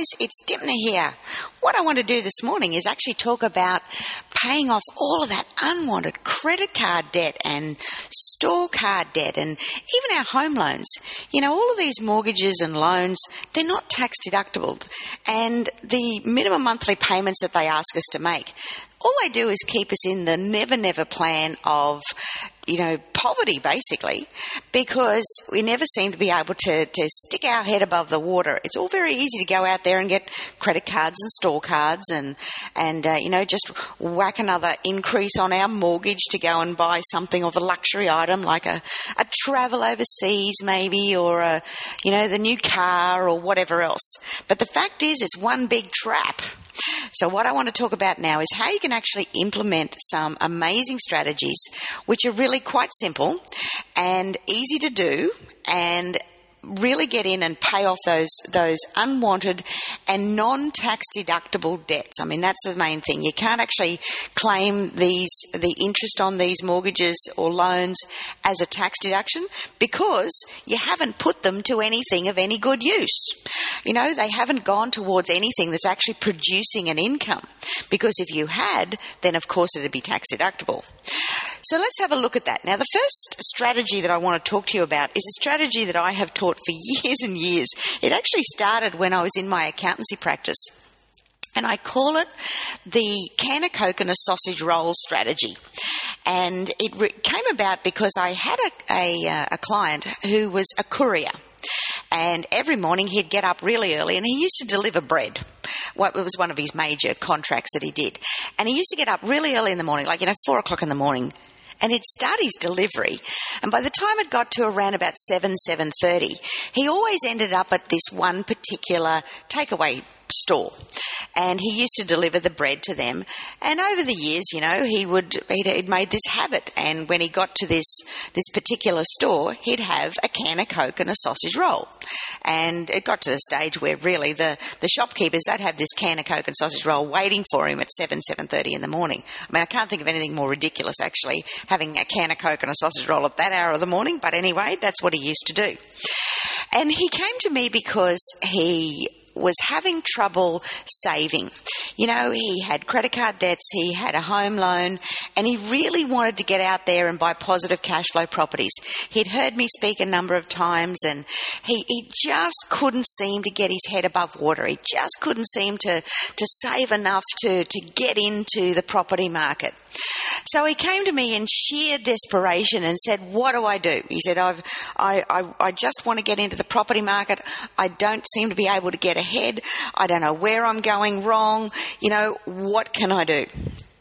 it's Dimna here. What I want to do this morning is actually talk about paying off all of that unwanted credit card debt and store card debt and even our home loans. You know, all of these mortgages and loans, they're not tax deductible. And the minimum monthly payments that they ask us to make, all they do is keep us in the never plan of, poverty, basically, because we never seem to be able to stick our head above the water. It's all very easy to go out there and get credit cards and store cards and just whack another increase on our mortgage to go and buy something of a luxury item like a travel overseas maybe, or the new car or whatever else. But the fact is, it's one big trap. So what I want to talk about now is how you can actually implement some amazing strategies which are really quite simple and easy to do, and really get in and pay off those unwanted and non-tax deductible debts. I mean, that's the main thing. You can't actually claim the interest on these mortgages or loans as a tax deduction because you haven't put them to anything of any good use. They haven't gone towards anything that's actually producing an income, because if you had, then of course it'd be tax deductible. So let's have a look at that. Now, the first strategy that I want to talk to you about is a strategy that I have taught for years and years. It actually started when I was in my accountancy practice, and I call it the can of Coke and a sausage roll strategy. And it came about because I had a client who was a courier. And every morning he'd get up really early, and he used to deliver bread. It was one of his major contracts that he did. And he used to get up really early in the morning, 4 o'clock in the morning, and he'd start his delivery. And by the time it got to around about 7:30, he always ended up at this one particular takeaway store, and he used to deliver the bread to them. And over the years, he'd made this habit, and when he got to this particular store, he'd have a can of Coke and a sausage roll. And it got to the stage where really the shopkeepers, they'd have this can of Coke and sausage roll waiting for him at 7:30 in the morning. I mean, I can't think of anything more ridiculous, actually, having a can of Coke and a sausage roll at that hour of the morning, but anyway, that's what he used to do. And he came to me because he was having trouble saving. He had credit card debts, he had a home loan, and he really wanted to get out there and buy positive cash flow properties. He'd heard me speak a number of times, and he just couldn't seem to get his head above water. He just couldn't seem to save enough to get into the property market. So he came to me in sheer desperation and said, "What do I do?" He said, I just want to get into the property market. I don't seem to be able to get ahead. I don't know where I'm going wrong. What can I do?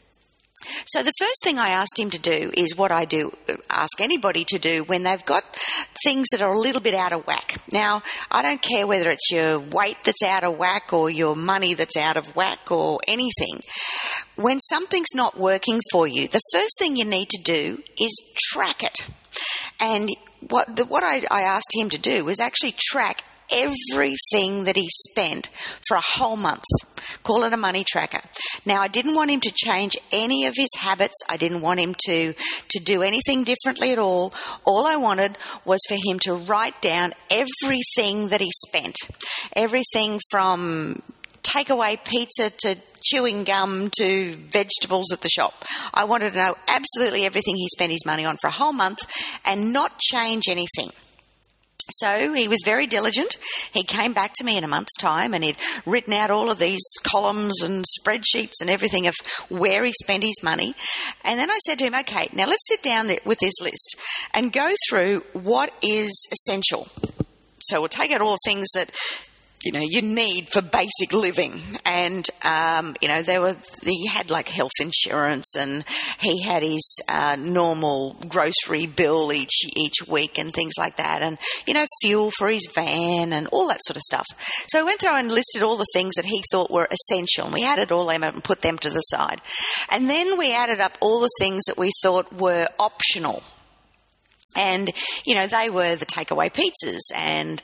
So the first thing I asked him to do is what I do ask anybody to do when they've got things that are a little bit out of whack. Now, I don't care whether it's your weight that's out of whack or your money that's out of whack or anything. When something's not working for you, the first thing you need to do is track it. And what I asked him to do was actually track everything that he spent for a whole month. Call it a money tracker. Now, I didn't want him to change any of his habits. I didn't want him to do anything differently at all. All I wanted was for him to write down everything that he spent. Everything from takeaway pizza to chewing gum to vegetables at the shop. I wanted to know absolutely everything he spent his money on for a whole month and not change anything. So he was very diligent. He came back to me in a month's time, and he'd written out all of these columns and spreadsheets and everything of where he spent his money. And then I said to him, "Okay, now let's sit down with this list and go through what is essential." So we'll take out all the things that you need for basic living. And, he had like health insurance, and he had his normal grocery bill each week and things like that. And, fuel for his van and all that sort of stuff. So I went through and listed all the things that he thought were essential, and we added all them up and put them to the side. And then we added up all the things that we thought were optional. And, they were the takeaway pizzas and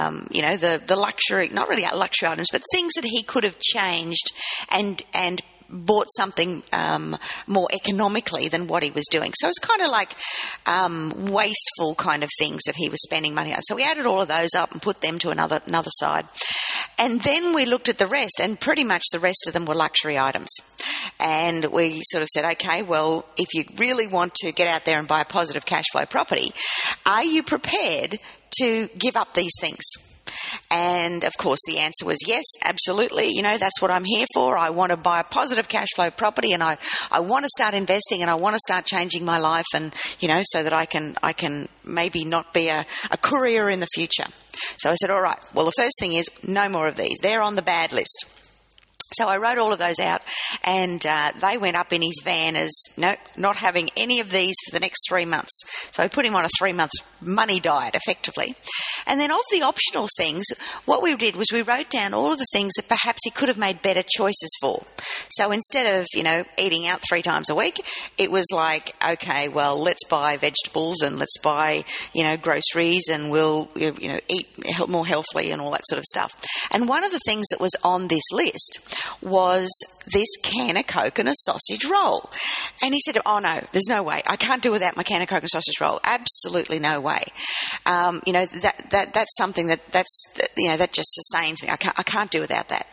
the luxury, not really luxury items, but things that he could have changed and bought something more economically than what he was doing. So it's kind of like wasteful kind of things that he was spending money on. So we added all of those up and put them to another side. And then we looked at the rest, and pretty much the rest of them were luxury items. And we sort of said, okay, well, if you really want to get out there and buy a positive cash flow property, are you prepared to give up these things? And, of course, the answer was yes, absolutely. You know, that's what I'm here for. I want to buy a positive cash flow property, and I want to start investing, and I want to start changing my life, and, you know, so that I can maybe not be a courier in the future. So I said, all right, well, the first thing is no more of these. They're on the bad list. So I wrote all of those out, and they went up in his van as, no, not having any of these for the next 3 months. So I put him on a 3-month money diet, effectively. And then of the optional things, what we did was we wrote down all of the things that perhaps he could have made better choices for. So instead of, you know, eating out 3 times a week, it was like, okay, well, let's buy vegetables and let's buy, you know, groceries, and we'll, you know, eat more healthily and all that sort of stuff. And one of the things that was on this list was this can of Coke and a sausage roll. And he said, oh no, there's no way. I can't do without my can of Coke and sausage roll. Absolutely no way. You know, that's something that's you know, that just sustains me. I can't do without that.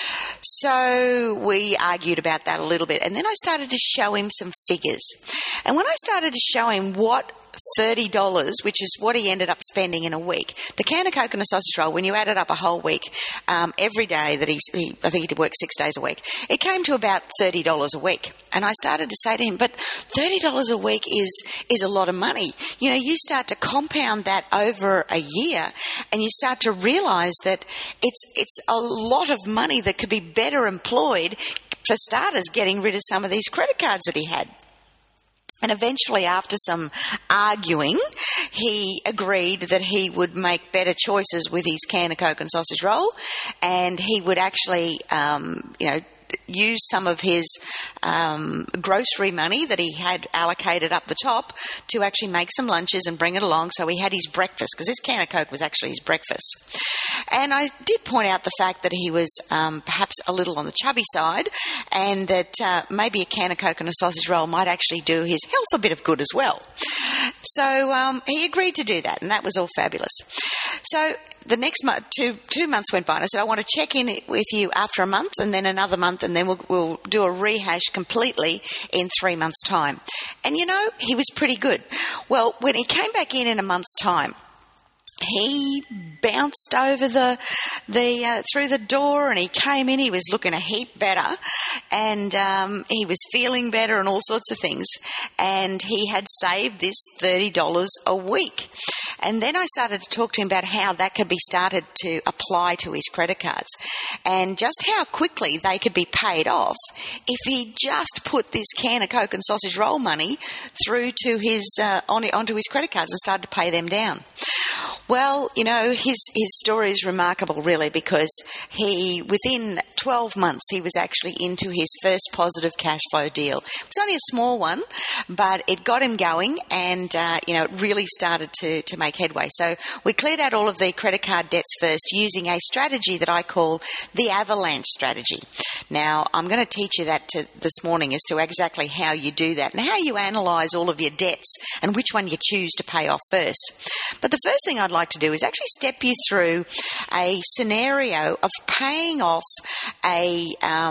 So we argued about that a little bit. And then I started to show him some figures. And when I started to show him what $30, which is what he ended up spending in a week. The can of Coke and a sausage roll, when you added up a whole week, every day that I think he did work 6 days a week, it came to about $30 a week. And I started to say to him, but $30 a week is a lot of money. You know, you start to compound that over a year, and you start to realise that it's a lot of money that could be better employed, for starters, getting rid of some of these credit cards that he had. And eventually, after some arguing, he agreed that he would make better choices with his can of Coke and sausage roll, and he would actually, you know, use some of his grocery money that he had allocated up the top to actually make some lunches and bring it along. So he had his breakfast, because this can of Coke was actually his breakfast. And I did point out the fact that he was perhaps a little on the chubby side, and that maybe a can of Coke and a sausage roll might actually do his health a bit of good as well. So he agreed to do that, and that was all fabulous. So the next month, two months went by, and I said, I want to check in with you after a month, and then another month, and then we'll do a rehash completely in 3 months' time. And, you know, he was pretty good. Well, when he came back in a month's time, he bounced over through the door, and he came in. He was looking a heap better, and he was feeling better and all sorts of things. And he had saved this $30 a week. And then I started to talk to him about how that could be started to apply to his credit cards, and just how quickly they could be paid off if he just put this can of Coke and sausage roll money through to his onto his credit cards and started to pay them down. Well, you know, his story is remarkable, really, because within 12 months, he was actually into his first positive cash flow deal. It was only a small one, but it got him going, and, you know, it really started to make headway. So we cleared out all of the credit card debts first using a strategy that I call the avalanche strategy. Now, I'm going to teach you that this morning as to exactly how you do that and how you analyse all of your debts and which one you choose to pay off first. But the first thing I'd like to do is actually step you through a scenario of paying off a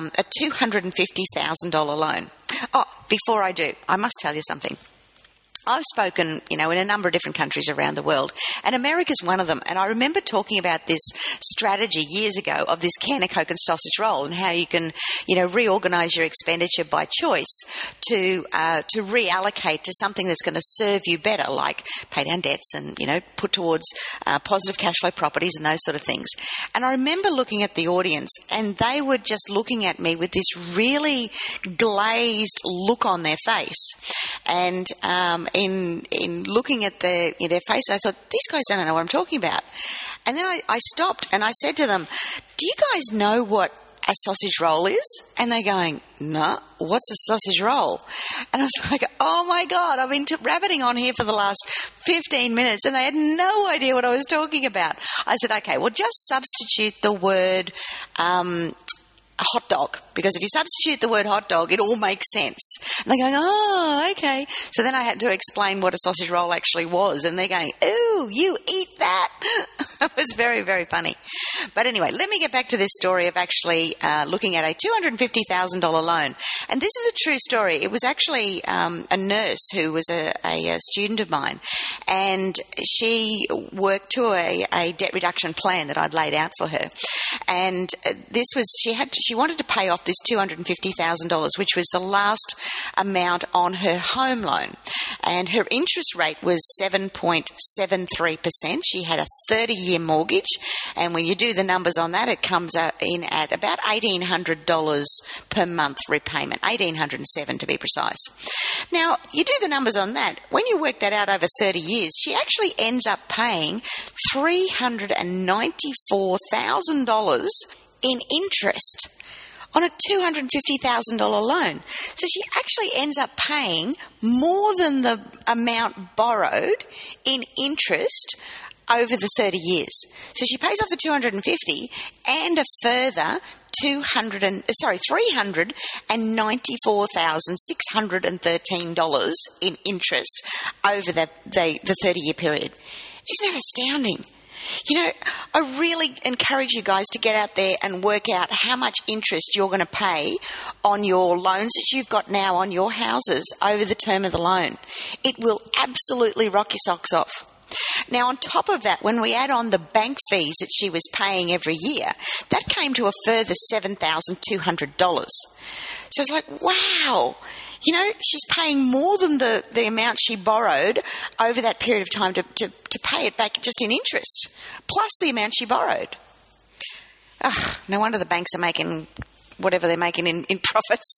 $250,000 loan. Oh, before I do, I must tell you something. I've spoken, you know, in a number of different countries around the world, and America's one of them. And I remember talking about this strategy years ago of this can of Coke and sausage roll, and how you can, you know, reorganise your expenditure by choice to reallocate to something that's going to serve you better, like pay down debts and, you know, put towards positive cash flow properties and those sort of things. And I remember looking at the audience, and they were just looking at me with this really glazed look on their face. And in looking at their face, I thought, these guys don't know what I'm talking about. And then I stopped and I said to them, do you guys know what a sausage roll is? And they're going, no, what's a sausage roll? And I was like, oh my God, I've been rabbiting on here for the last 15 minutes, and they had no idea what I was talking about. I said, okay, well, just substitute the word hot dog. because if you substitute the word hot dog, it all makes sense. And they're going, oh, okay. So then I had to explain what a sausage roll actually was, and they're going, ooh, you eat that? It was very, very funny. But anyway, let me get back to this story of actually looking at a $250,000 loan. And this is a true story. It was actually a nurse who was a student of mine, and she worked to a debt reduction plan that I'd laid out for her. And this was, she wanted to pay off this $250,000, which was the last amount on her home loan. And her interest rate was 7.73%. She had a 30-year mortgage, and when you do the numbers on that, it comes in at about $1,800 per month repayment, $1,807 to be precise. Now, you do the numbers on that. When you work that out over 30 years, she actually ends up paying $394,000 in interest on a $250,000 loan. So she actually ends up paying more than the amount borrowed in interest over the 30 years. So she pays off the $250 and a further $394,613 in interest over the 30-year period. Isn't that astounding? You know, I really encourage you guys to get out there and work out how much interest you're going to pay on your loans that you've got now on your houses over the term of the loan. It will absolutely rock your socks off. Now, on top of that, when we add on the bank fees that she was paying every year, that came to a further $7,200. So it's like, wow, you know, she's paying more than the amount she borrowed over that period of time to pay it back just in interest, plus the amount she borrowed. Ugh, no wonder the banks are making whatever they're making in profits.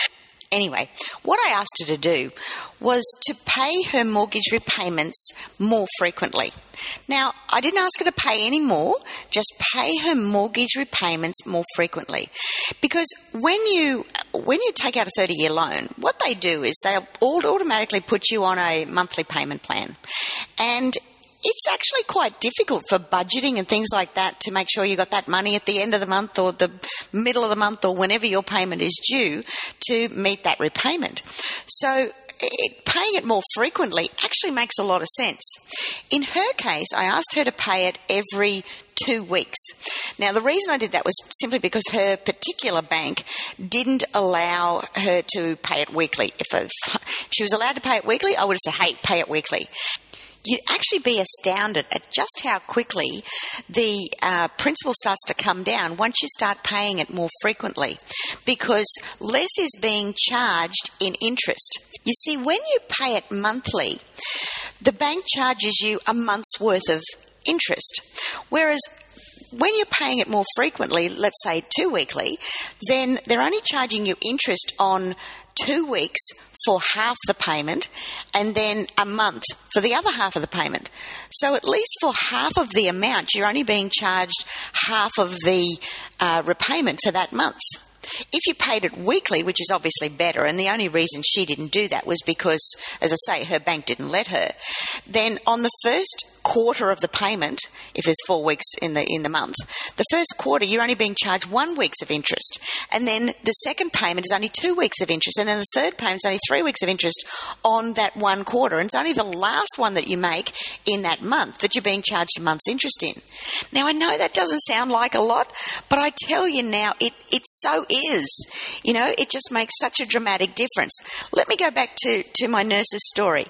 Anyway, what I asked her to do was to pay her mortgage repayments more frequently. Now, I didn't ask her to pay any more, just pay her mortgage repayments more frequently. Because when you take out a 30-year loan, what they do is they'll automatically put you on a monthly payment plan. And it's actually quite difficult for budgeting and things like that to make sure you got that money at the end of the month or the middle of the month or whenever your payment is due to meet that repayment. So paying it more frequently actually makes a lot of sense. In her case, I asked her to pay it every 2 weeks. Now, the reason I did that was simply because her particular bank didn't allow her to pay it weekly. If she was allowed to pay it weekly, I would have said, hey, pay it weekly. You'd actually be astounded at just how quickly the principal starts to come down once you start paying it more frequently, because less is being charged in interest. You see, when you pay it monthly, the bank charges you a month's worth of interest, whereas when you're paying it more frequently, let's say 2 weekly, then they're only charging you interest on 2 weeks for half the payment and then a month for the other half of the payment. So at least for half of the amount, you're only being charged half of the repayment for that month. If you paid it weekly, which is obviously better, and the only reason she didn't do that was because, as I say, her bank didn't let her, then on the first quarter of the payment, if there's 4 weeks in the month, the first quarter you're only being charged 1 week's of interest, and then the second payment is only 2 weeks of interest, and then the third payment is only 3 weeks of interest on that 1 quarter, and it's only the last one that you make in that month that you're being charged a month's interest in. Now, I know that doesn't sound like a lot, but I tell you now, it so is. You know, it just makes such a dramatic difference. Let me go back to my nurse's story.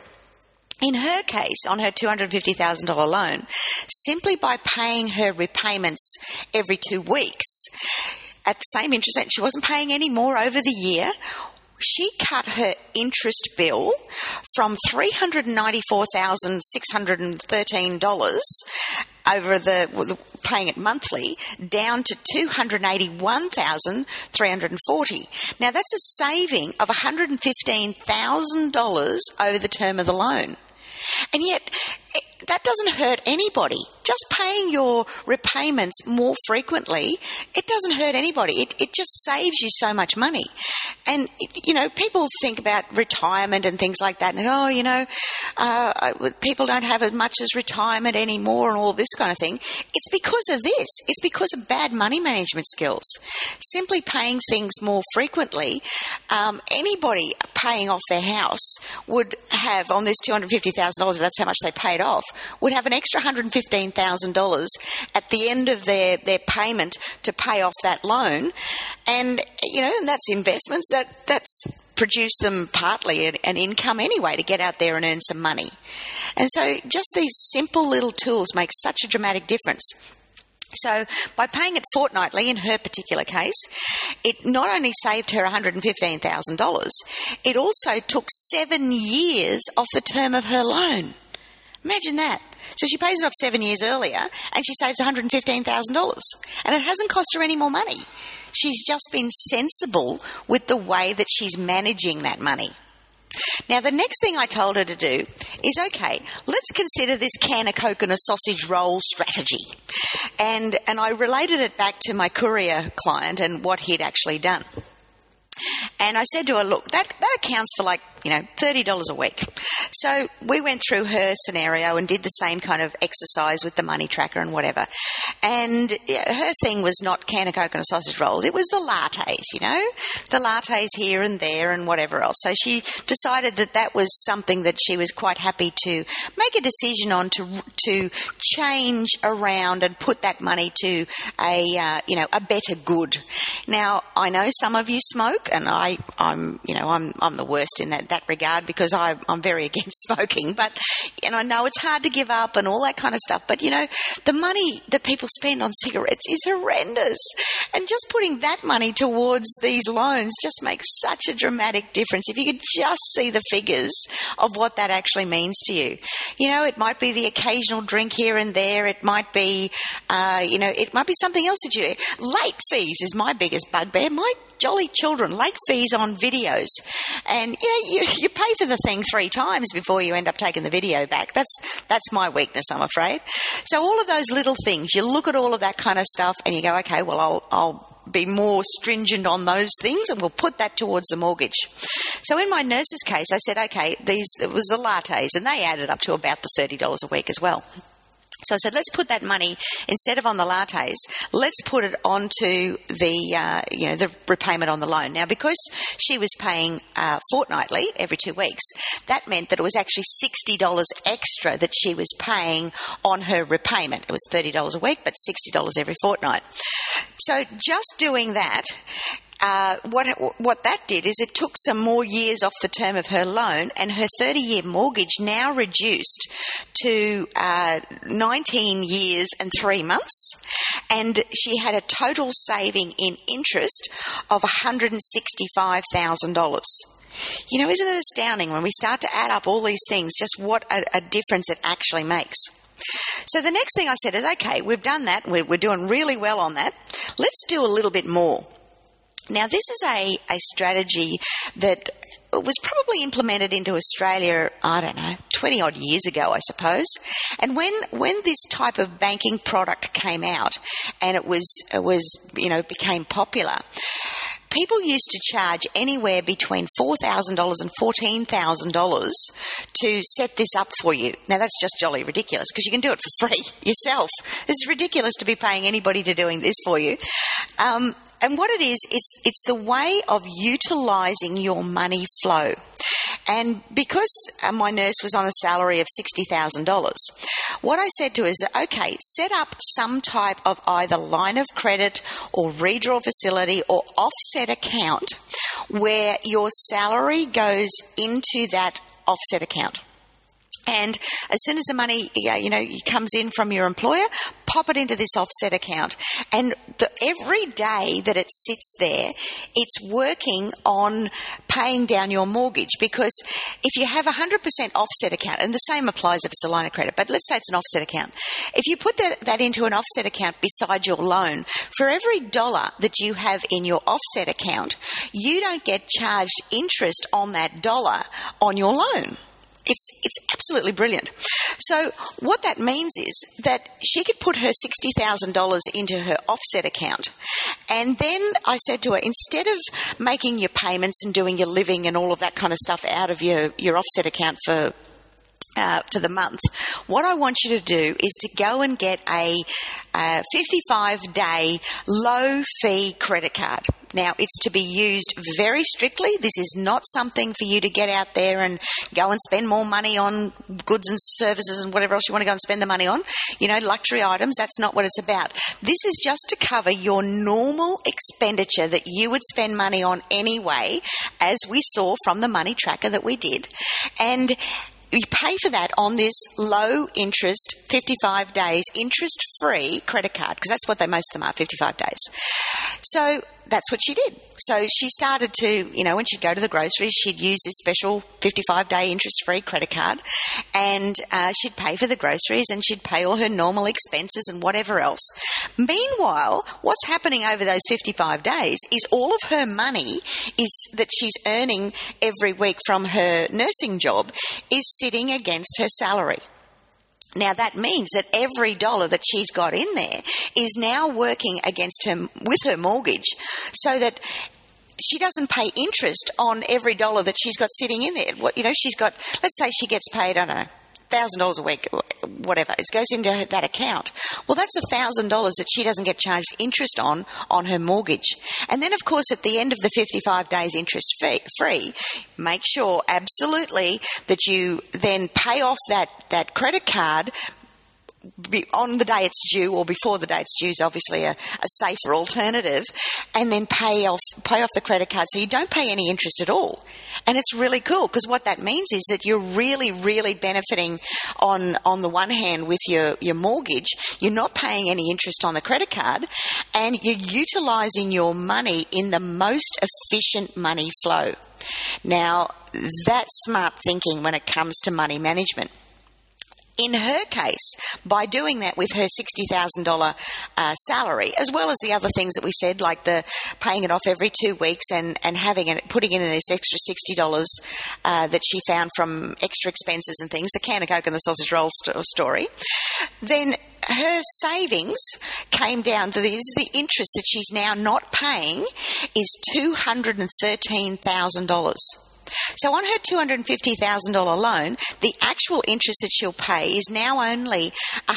In her case, on her $250,000 loan, simply by paying her repayments every 2 weeks at the same interest rate, she wasn't paying any more over the year, she cut her interest bill from $394,613 over the paying it monthly down to $281,340. Now, that's a saving of $115,000 over the term of the loan. And yet, that doesn't hurt anybody just paying your repayments more frequently, it doesn't hurt anybody. It just saves you so much money. And, people think about retirement and things like that, and, people don't have as much as retirement anymore and all this kind of thing. It's because of this. It's because of bad money management skills. Simply paying things more frequently, anybody paying off their house would have, on this $250,000, if that's how much they paid off, would have an extra $115,000 at the end of their payment to pay off that loan. And, and that's investments. That's produce them partly an income anyway to get out there and earn some money. And so just these simple little tools make such a dramatic difference. So by paying it fortnightly, in her particular case, it not only saved her $115,000, it also took 7 years off the term of her loan. Imagine that. So she pays it off 7 years earlier and she saves $115,000. And it hasn't cost her any more money. She's just been sensible with the way that she's managing that money. Now, the next thing I told her to do is, okay, let's consider this can of Coke and a sausage roll strategy. And I related it back to my courier client and what he'd actually done. And I said to her, look, that accounts for $30 a week. So we went through her scenario and did the same kind of exercise with the money tracker and whatever. And her thing was not can of Coke and a sausage roll. It was the lattes, the lattes here and there and whatever else. So she decided that was something that she was quite happy to make a decision on to change around and put that money to a better good. Now, I know some of you smoke, and I'm the worst in that regard because I'm very against smoking, and I know it's hard to give up and all that kind of stuff, but the money that people spend on cigarettes is horrendous, and just putting that money towards these loans just makes such a dramatic difference. If you could just see the figures of what that actually means to you. It might be the occasional drink here and there, it might be it might be something else that late fees is my biggest bugbear. My jolly children, late fees on videos. And, you pay for the thing 3 times before you end up taking the video back. That's my weakness, I'm afraid. So all of those little things, you look at all of that kind of stuff and you go, okay, well, I'll be more stringent on those things and we'll put that towards the mortgage. So in my nurse's case, I said, okay, it was the lattes and they added up to about the $30 a week as well. So I said, let's put that money, instead of on the lattes, let's put it onto the repayment on the loan. Now, because she was paying fortnightly, every 2 weeks, that meant that it was actually $60 extra that she was paying on her repayment. It was $30 a week, but $60 every fortnight. So just doing that, what that did is it took some more years off the term of her loan, and her 30-year mortgage now reduced to 19 years and 3 months, and she had a total saving in interest of $165,000. Isn't it astounding when we start to add up all these things, just what a difference it actually makes? So the next thing I said is, okay, we've done that, we're doing really well on that, let's do a little bit more. Now, this is a strategy that was probably implemented into Australia, 20-odd years ago, I suppose. And when this type of banking product came out and it became popular, people used to charge anywhere between $4,000 and $14,000 to set this up for you. Now, that's just jolly ridiculous because you can do it for free yourself. This is ridiculous to be paying anybody to doing this for you. And what it is, it's the way of utilising your money flow. And because my nurse was on a salary of $60,000, what I said to her is, okay, set up some type of either line of credit or redraw facility or offset account where your salary goes into that offset account. And as soon as the money, comes in from your employer, pop it into this offset account. And every day that it sits there, it's working on paying down your mortgage. Because if you have a 100% offset account, and the same applies if it's a line of credit, but let's say it's an offset account. If you put that into an offset account beside your loan, for every dollar that you have in your offset account, you don't get charged interest on that dollar on your loan. It's absolutely brilliant. So what that means is that she could put her $60,000 into her offset account. And then I said to her, instead of making your payments and doing your living and all of that kind of stuff out of your offset account for the month, what I want you to do is to go and get a 55-day low-fee credit card. Now, it's to be used very strictly. This is not something for you to get out there and go and spend more money on goods and services and whatever else you want to go and spend the money on. Luxury items, that's not what it's about. This is just to cover your normal expenditure that you would spend money on anyway, as we saw from the money tracker that we did. And you pay for that on this low interest, 55 days, interest-free credit card, because that's what most of them are, 55 days. So that's what she did. So she started to, when she'd go to the groceries, she'd use this special 55-day interest-free credit card, and she'd pay for the groceries and she'd pay all her normal expenses and whatever else. Meanwhile, what's happening over those 55 days is all of her money that she's earning every week from her nursing job is sitting against her salary. Now, that means that every dollar that she's got in there is now working against her with her mortgage, so that she doesn't pay interest on every dollar that she's got sitting in there. She's got, let's say she gets paid, I don't know, $1,000 a week, whatever. It goes into that account. Well, that's $1,000 that she doesn't get charged interest on her mortgage. And then, of course, at the end of the 55 days interest free, make sure absolutely that you then pay off that credit card on the day it's due, or before the day it's due is obviously a safer alternative, and then pay off the credit card so you don't pay any interest at all. And it's really cool, because what that means is that you're really, really benefiting on the one hand with your mortgage. You're not paying any interest on the credit card, and you're utilising your money in the most efficient money flow. Now, that's smart thinking when it comes to money management. In her case, by doing that with her $60,000 salary, as well as the other things that we said, like the paying it off every 2 weeks and putting in this extra $60 that she found from extra expenses and things, the can of Coke and the sausage roll story, then her savings came down to the interest that she's now not paying is $213,000. So on her $250,000 loan, the actual interest that she'll pay is now only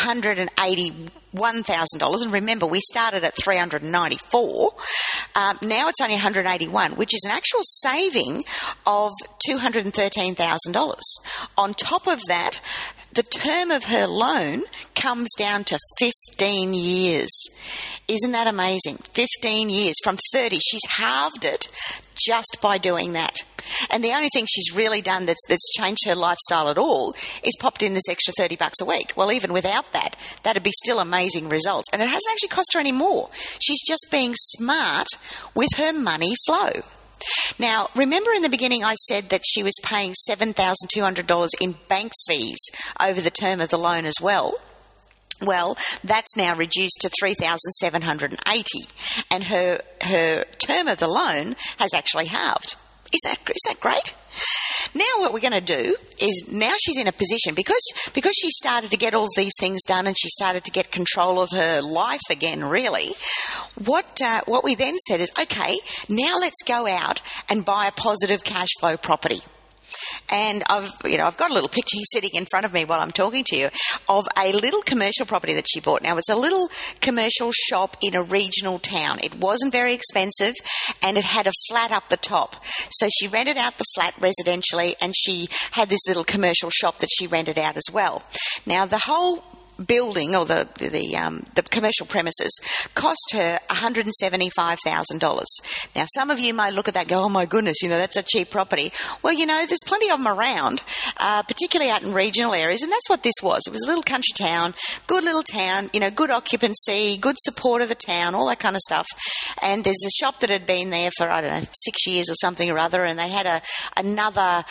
$181,000. And remember, we started at $394. Now it's only $181, which is an actual saving of $213,000. On top of that, the term of her loan comes down to 15 years. Isn't that amazing? 15 years from 30. She's halved it just by doing that. And the only thing she's really done that's changed her lifestyle at all is popped in this extra $30 a week. Well, even without that, that'd be still amazing results. And it hasn't actually cost her any more. She's just being smart with her money flow. Now, remember in the beginning I said that she was paying $7,200 in bank fees over the term of the loan as well? Well, that's now reduced to $3,780, and her term of the loan has actually halved. Is that great? Now what we're going to do is, now she's in a position, because she started to get all these things done and she started to get control of her life again, really, what we then said is, okay, now let's go out and buy a positive cash flow property. And I've got a little picture here sitting in front of me while I'm talking to you of a little commercial property that she bought. Now, it's a little commercial shop in a regional town. It wasn't very expensive, and it had a flat up the top. So she rented out the flat residentially, and she had this little commercial shop that she rented out as well. Now, the whole building, or the commercial premises, cost her $175,000. Now, some of you might look at that and go, oh my goodness, that's a cheap property. Well, there's plenty of them around, particularly out in regional areas, and that's what this was. It was a little country town, good little town, good occupancy, good support of the town, all that kind of stuff. And there's a shop that had been there for, 6 years or something or other, and they had another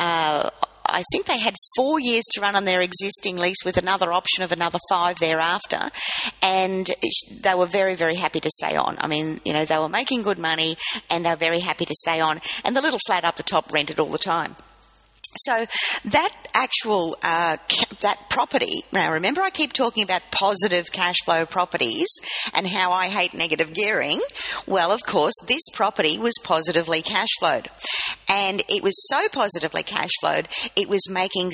I think they had 4 years to run on their existing lease with another option of another 5 thereafter, and they were very, very happy to stay on. I mean, they were making good money and they were very happy to stay on, and the little flat up the top rented all the time. So that actual that property, now remember I keep talking about positive cash flow properties and how I hate negative gearing. Well, of course, this property was positively cash flowed. And it was so positively cash flowed, it was making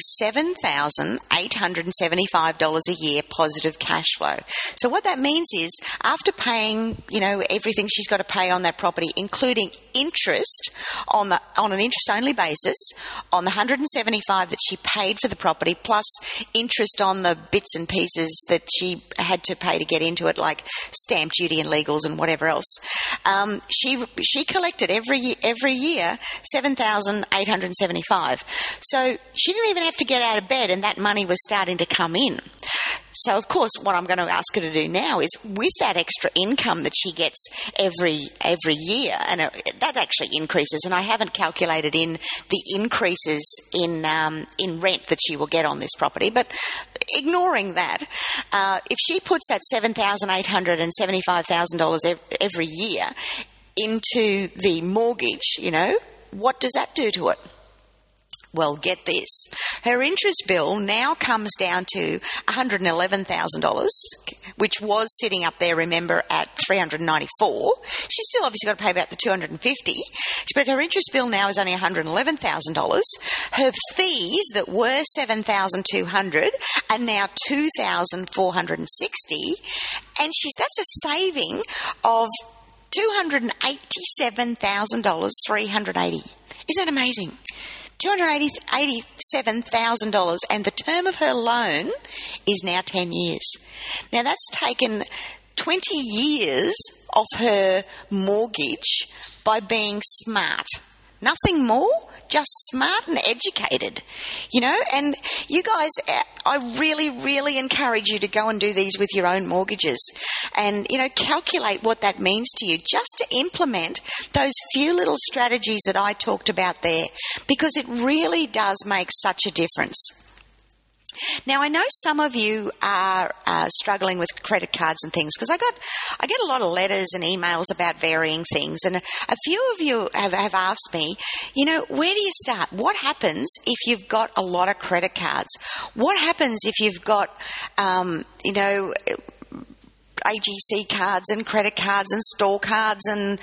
$7,875 a year positive cash flow. So what that means is, after paying, everything she's got to pay on that property, including interest on an interest-only basis on the $175 that she paid for the property, plus interest on the bits and pieces that she had to pay to get into it, like stamp duty and legals and whatever else. She collected every year $7,875. So she didn't even have to get out of bed, and that money was starting to come in. So, of course, what I'm going to ask her to do now is, with that extra income that she gets every year, and that actually increases, and I haven't calculated in the increases in rent that she will get on this property, but ignoring that, if she puts that $7,875,000 every year into the mortgage, what does that do to it? Well, get this. Her interest bill now comes down to $111,000, which was sitting up there, remember, at $394. She's still obviously got to pay about the $250, but her interest bill now is only $111,000. Her fees that were $7,200 are now $2,460, and that's a saving of $287,380. Isn't that amazing? $287,000, and the term of her loan is now 10 years. Now, that's taken 20 years off her mortgage by being smart. Nothing more, just smart and educated, and you guys, I really, really encourage you to go and do these with your own mortgages and, calculate what that means to you, just to implement those few little strategies that I talked about there, because it really does make such a difference. Now, I know some of you are struggling with credit cards and things, because I get a lot of letters and emails about varying things, and a few of you have asked me, where do you start? What happens if you've got a lot of credit cards? What happens if you've got, AGC cards and credit cards and store cards and,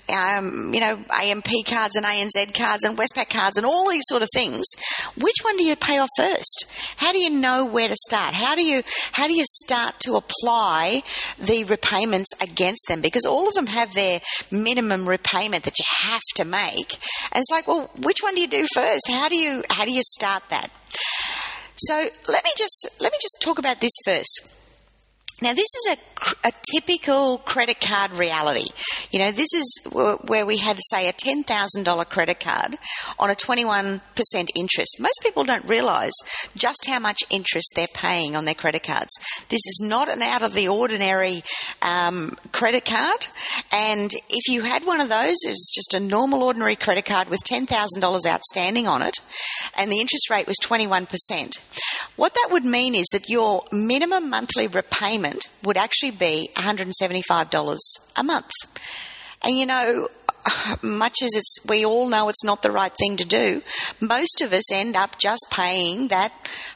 AMP cards and ANZ cards and Westpac cards and all these sort of things? Which one do you pay off first? How do you know where to start? How do you start to apply the repayments against them? Because all of them have their minimum repayment that you have to make. And it's like, well, which one do you do first? How do you start that? So let me just talk about this first. Now, this is a typical credit card reality. This is where we had, say, a $10,000 credit card on a 21% interest. Most people don't realise just how much interest they're paying on their credit cards. This is not an out-of-the-ordinary credit card. And if you had one of those, it was just a normal, ordinary credit card with $10,000 outstanding on it, and the interest rate was 21%. What that would mean is that your minimum monthly repayment would actually be $175 a month. And much as we all know it's not the right thing to do, most of us end up just paying that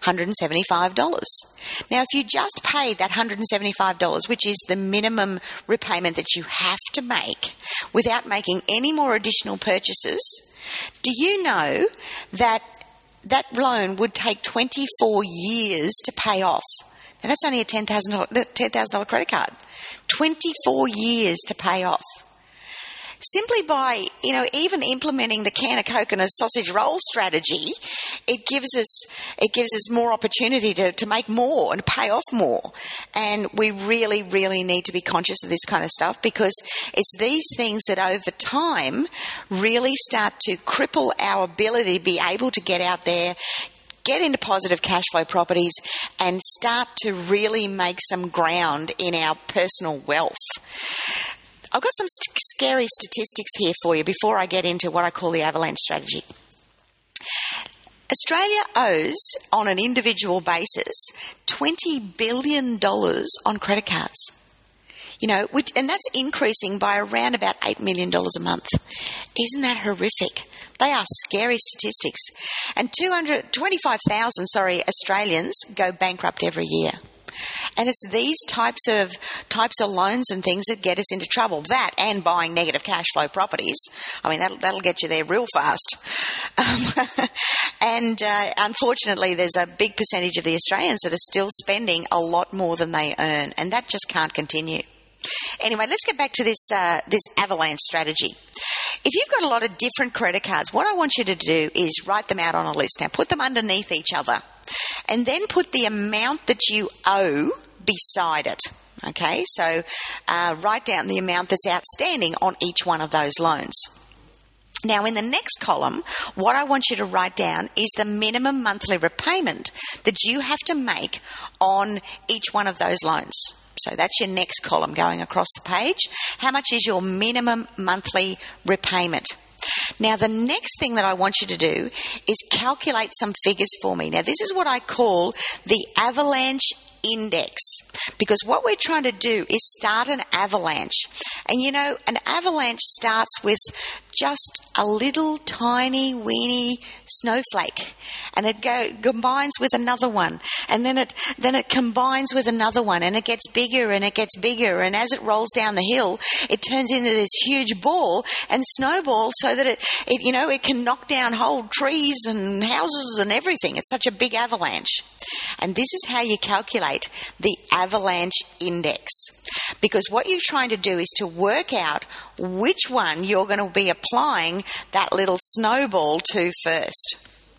$175. Now, if you just paid that $175, which is the minimum repayment that you have to make without making any more additional purchases, do you know that loan would take 24 years to pay off? And that's only a $10,000 credit card. 24 years to pay off. Simply by, even implementing the can of Coke and a sausage roll strategy, it gives us more opportunity to make more and pay off more. And we really, really need to be conscious of this kind of stuff, because it's these things that over time really start to cripple our ability to be able to get out there, get into positive cash flow properties, and start to really make some ground in our personal wealth. I've got some scary statistics here for you before I get into what I call the avalanche strategy. Australia owes, on an individual basis, $20 billion on credit cards. And that's increasing by around about $8 million a month. Isn't that horrific? They are scary statistics. And 25,000 Australians go bankrupt every year. And it's these types of loans and things that get us into trouble. That and buying negative cash flow properties. I mean, that'll get you there real fast. And unfortunately, there's a big percentage of the Australians that are still spending a lot more than they earn, and that just can't continue. Anyway, let's get back to this avalanche strategy. If you've got a lot of different credit cards, what I want you to do is write them out on a list. Now, put them underneath each other, and then put the amount that you owe beside it. Okay, so write down the amount that's outstanding on each one of those loans. Now, in the next column, what I want you to write down is the minimum monthly repayment that you have to make on each one of those loans. So that's your next column going across the page. How much is your minimum monthly repayment? Now, the next thing that I want you to do is calculate some figures for me. Now, this is what I call the avalanche index, because what we're trying to do is start an avalanche. And you know, an avalanche starts with just a little tiny weeny snowflake, and it combines with another one, and then it combines with another one, and it gets bigger and it gets bigger, and as it rolls down the hill, it turns into this huge ball and snowball, so that it can knock down whole trees and houses and everything. It's such a big avalanche. And this is how you calculate the avalanche index. Because what you're trying to do is to work out which one you're going to be applying that little snowball to first.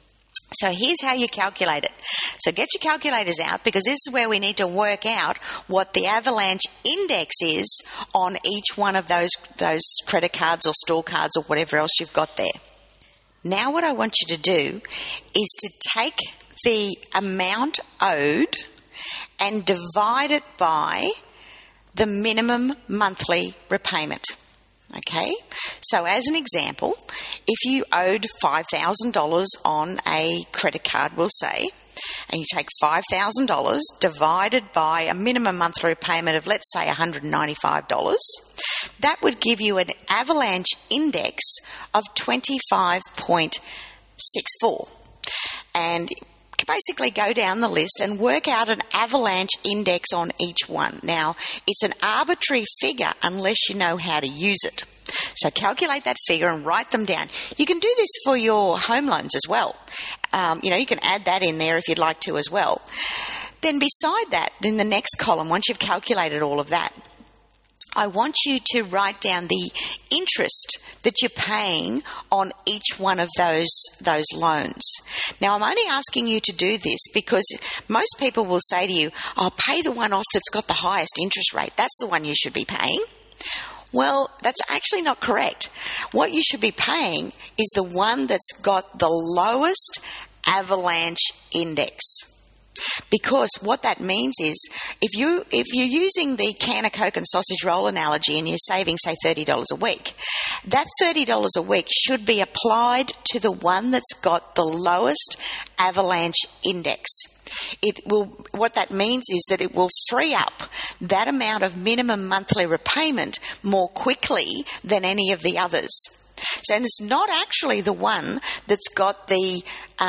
So here's how you calculate it. So get your calculators out, because this is where we need to work out what the avalanche index is on each one of those credit cards or store cards or whatever else you've got there. Now what I want you to do is to take the amount owed and divide it by the minimum monthly repayment. Okay? So as an example, if you owed $5,000 on a credit card, we'll say, and you take $5,000 divided by a minimum monthly repayment of, let's say, $195, that would give you an avalanche index of 25.64. And basically go down the list and work out an avalanche index on each one. Now, it's an arbitrary figure unless you know how to use it. So calculate that figure and write them down. You can do this for your home loans as well. You can add that in there if you'd like to as well. Then beside that, in the next column, once you've calculated all of that, I want you to write down the interest that you're paying on each one of those loans. Now, I'm only asking you to do this because most people will say to you, pay the one off that's got the highest interest rate. That's the one you should be paying. Well, that's actually not correct. What you should be paying is the one that's got the lowest avalanche index. Because what that means is, if you're using the can of Coke and sausage roll analogy and you're saving, say, $30 a week, that $30 a week should be applied to the one that's got the lowest avalanche index. What that means is that it will free up that amount of minimum monthly repayment more quickly than any of the others. So it's not actually the one that's got the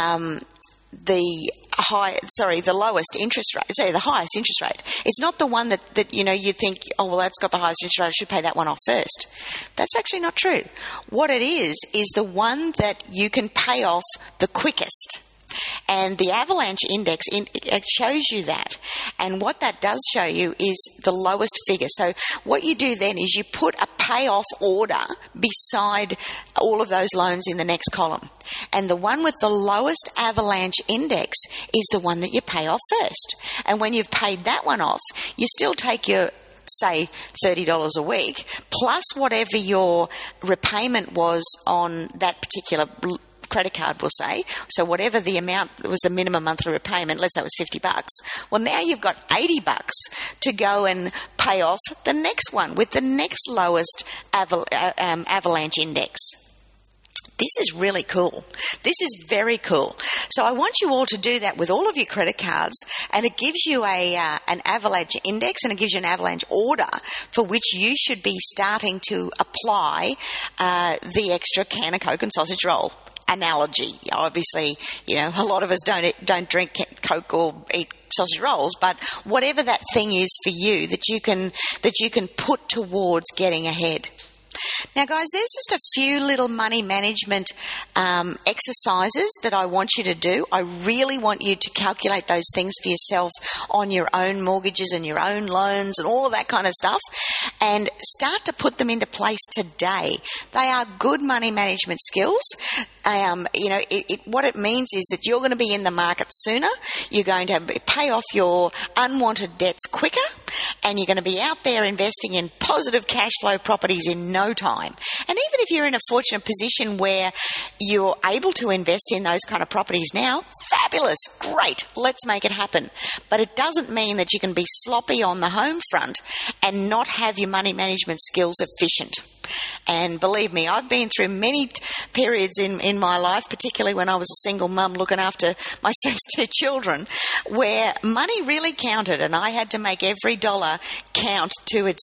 lowest interest rate, the highest interest rate. It's not the one that you think, that's got the highest interest rate, I should pay that one off first. That's actually not true. What it is the one that you can pay off the quickest. And the avalanche index, it shows you that. And what that does show you is the lowest figure. So what you do then is you put a payoff order beside all of those loans in the next column. And the one with the lowest avalanche index is the one that you pay off first. And when you've paid that one off, you still take your, say, $30 a week, plus whatever your repayment was on that particular credit card, we'll say. So whatever the amount was, the minimum monthly repayment, let's say it was $50. Well, now you've got $80 to go and pay off the next one with the next lowest avalanche index. This is really cool. This is very cool. So I want you all to do that with all of your credit cards, and it gives you an avalanche index, and it gives you an avalanche order for which you should be starting to apply the extra can of Coke and sausage roll analogy. Obviously, a lot of us don't drink Coke or eat sausage rolls, but whatever that thing is for you that you can put towards getting ahead. Now, guys, there's just a few little money management exercises that I want you to do. I really want you to calculate those things for yourself on your own mortgages and your own loans and all of that kind of stuff, and start to put them into place today. They are good money management skills. What it means is that you're going to be in the market sooner, you're going to pay off your unwanted debts quicker, and you're going to be out there investing in positive cash flow properties in no time. And even if you're in a fortunate position where you're able to invest in those kind of properties now, fabulous, great, let's make it happen. But it doesn't mean that you can be sloppy on the home front and not have your money management skills efficient. And believe me, I've been through many periods in my life, particularly when I was a single mum looking after my first two children, where money really counted, and I had to make every dollar count to its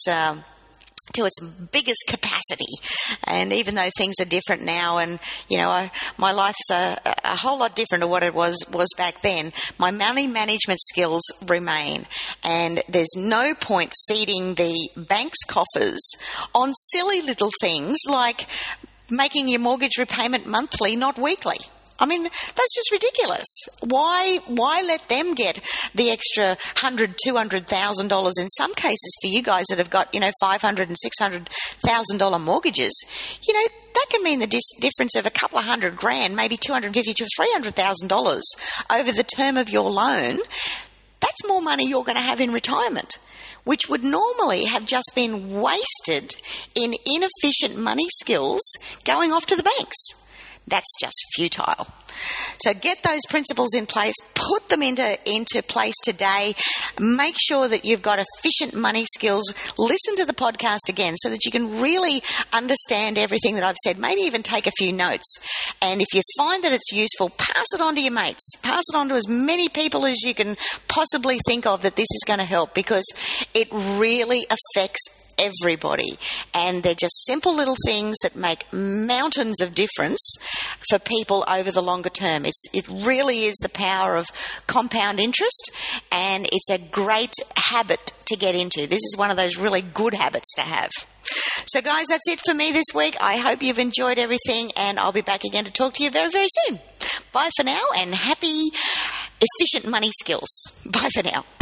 biggest capacity. And even though things are different now, and my life's a whole lot different to what it was back then, my money management skills remain. And there's no point feeding the bank's coffers on silly little things like making your mortgage repayment monthly, not weekly. I mean, that's just ridiculous. Why let them get the extra $100,000, $200,000 in some cases for you guys that have got, $500,000 and $600,000 mortgages? That can mean the difference of a couple of $100,000, maybe $250,000 to $300,000 over the term of your loan. That's more money you're going to have in retirement, which would normally have just been wasted in inefficient money skills going off to the banks. That's just futile. So get those principles in place, put them into place today. Make sure that you've got efficient money skills. Listen to the podcast again so that you can really understand everything that I've said. Maybe even take a few notes. And if you find that it's useful, pass it on to your mates. Pass it on to as many people as you can possibly think of that this is going to help, because it really affects everybody, and they're just simple little things that make mountains of difference for people over the longer term. It really is the power of compound interest, and it's a great habit to get into. This is one of those really good habits to have. So guys, that's it for me this week. I hope you've enjoyed everything, and I'll be back again to talk to you very, very soon. Bye for now, and happy efficient money skills. Bye for now.